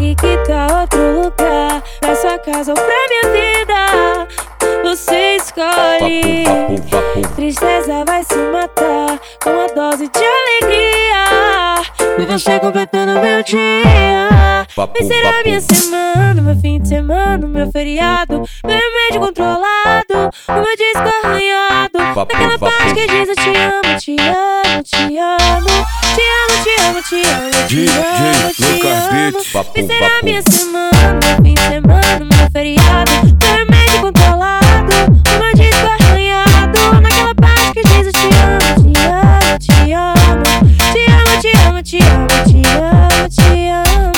E que tal outro lugar? Pra sua casa ou pra minha vida? Você escolhe. Tristeza vai se matar com uma dose de alegria. E você completando meu dia. Vai ser a minha semana, meu fim de semana, meu feriado, meu remédio controlado, o meu disco arranhado. Naquela parte que diz eu te amo, te amo, te amo, te amo, te amo, te amo, te amo, te amo. Vai ser a minha semana, meu fim de semana, meu feriado, meu remédio controlado, o meu disco arranhado. Naquela parte que diz eu te amo, te amo, te amo, te amo, te amo, te amo, te amo, te amo.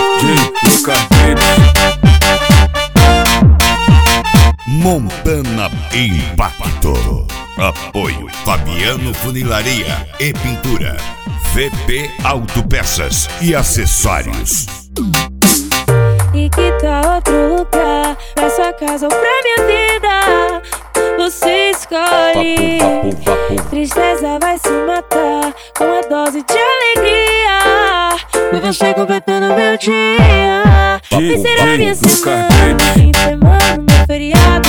Montana Impacto. Apoio Fabiano Funilaria e Pintura. VP Autopeças e Acessórios. E que tal outro lugar? Pra sua casa ou pra minha vida? Você escolhe. Tristeza vai se matar com uma dose de alegria. E você completando meu dia. Vai ser a minha semana, meu fim de semana, meu feriado,